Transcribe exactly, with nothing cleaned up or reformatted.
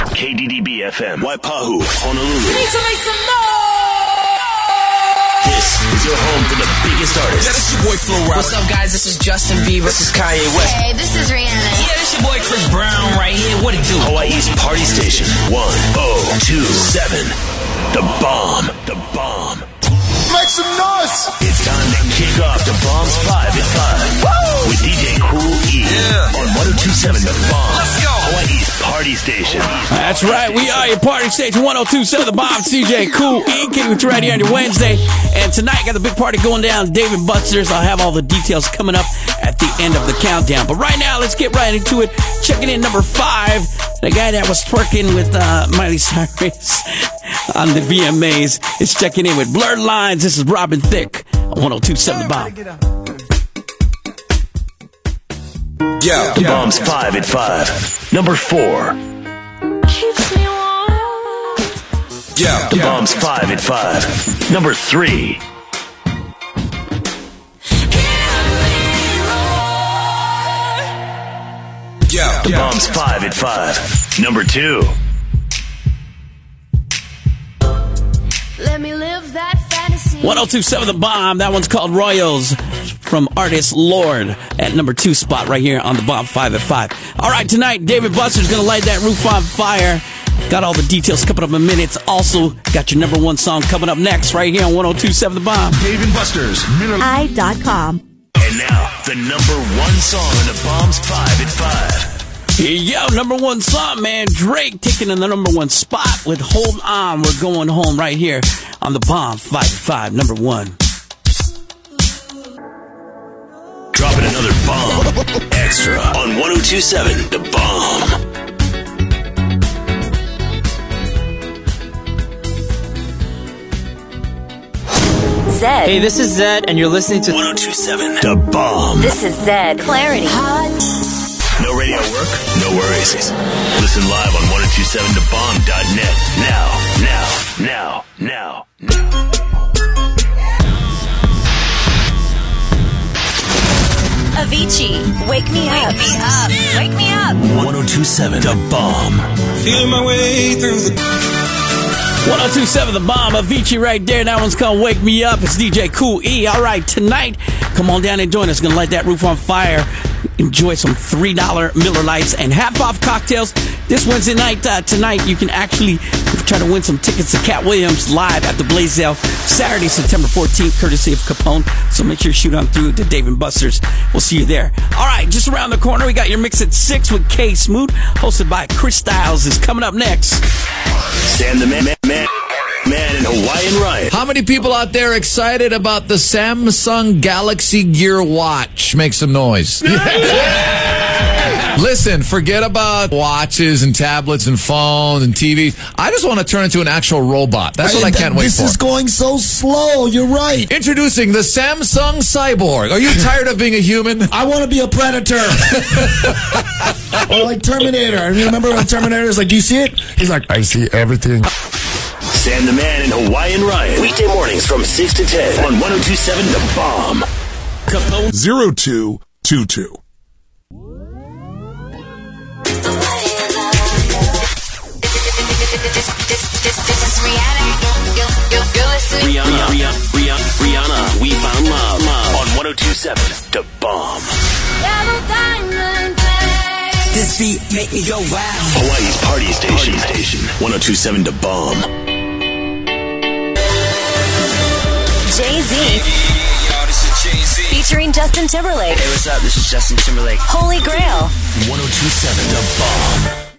K D D B F M, Waipahu, Honolulu. Need to make some noise! This is your home for the biggest artists. Yeah, this your boy Flo Rida. What's up, guys? This is Justin Bieber. This is Kanye West. Hey, this is Rihanna. Yeah, this your boy Chris Brown right here. What it do? Hawaii's party station, one oh two seven. The Bomb. The Bomb. Make some noise! It's time to kick off the Bomb's five at five. Woo! With D J Cool E. Yeah. On one oh two seven The Bomb. Let's go. Hawaii's party station. That's right. We are your party station, one oh two seven The Bomb. C J Cool E. Kicking it right here on your Wednesday. And tonight, got the big party going down. Dave and Buster's. I'll have all the details coming up at the end of the countdown. But right now, let's get right into it. Checking in number five. The guy that was twerking with uh, Miley Cyrus on the V M As is checking in with Blurred Lines. This is Robin Thicke on one oh two seven The Bomb. Yeah. The Bomb's five at five. Number four. Keeps me warm. Yeah. The Bomb's five at five. Number three. Yeah. The Bomb's five at five. Number two. Let me live that fantasy. one oh two seven The Bomb. That one's called Royals from artist Lord at number two spot right here on The Bomb five at five. All right, tonight, David Buster's going to light that roof on fire. Got all the details coming up in minutes. Also, got your number one song coming up next right here on one oh two seven The Bomb. Dave and Buster's. I dot com. And now, the number one song on The Bomb's five at five. Yo, number one song, man. Drake taking in the number one spot with Hold On. We're going home right here on The Bomb five at five, number one. Dropping another bomb. Extra on one oh two seven The Bomb. Zed. Hey, this is Zed, and you're listening to one oh two seven The Bomb. This is Zed. Clarity. No radio work? No worries. Listen live on one oh two seven the bomb dot net. Now, now, now, now. Avicii. Wake me up. Wake me up. Wake me up. one oh two seven The Bomb. Feeling my way through the... one oh two seven The Bomb, Avicii right there. That one's called Wake Me Up. It's D J Cool E. All right, tonight, come on down and join us. Gonna light that roof on fire. Enjoy some three dollar Miller Lights and half-off cocktails. This Wednesday night, uh, tonight, you can actually try to win some tickets to Cat Williams live at the Blaisdell Saturday, September fourteenth, courtesy of Capone. So make sure you shoot on through to Dave and Buster's. We'll see you there. All right, just around the corner, we got your mix at six with K Smoot, hosted by Chris Styles, is coming up next. Sam the Man, man, man, man and Hawaiian Ryan. How many people out there excited about the Samsung Galaxy Gear Watch? Make some noise. Listen, forget about watches and tablets and phones and T Vs. I just want to turn into an actual robot. That's what I can't wait this for. This is going so slow. You're right. Introducing the Samsung Cyborg. Are you tired of being a human? I want to be a predator. Or like Terminator. You remember when Terminator is like, do you see it? He's like, I see everything. Sam the Man and Hawaiian Ryan. Weekday mornings from six to ten on one oh two seven The Bomb. Capone. zero two two two. This, this, this, this is Rihanna. You're, you're, you're listening. Rihanna, Rihanna, Rihanna, Rihanna. We found love, love on one oh two seven The Bomb. Yellow diamond face. This beat make me go wild. Hawaii's party station, party station. one oh two seven The Bomb. Jay-Z. Yo, this is Jay-Z. Featuring Justin Timberlake. Hey, what's up? This is Justin Timberlake. Holy Grail. one oh two seven The Bomb.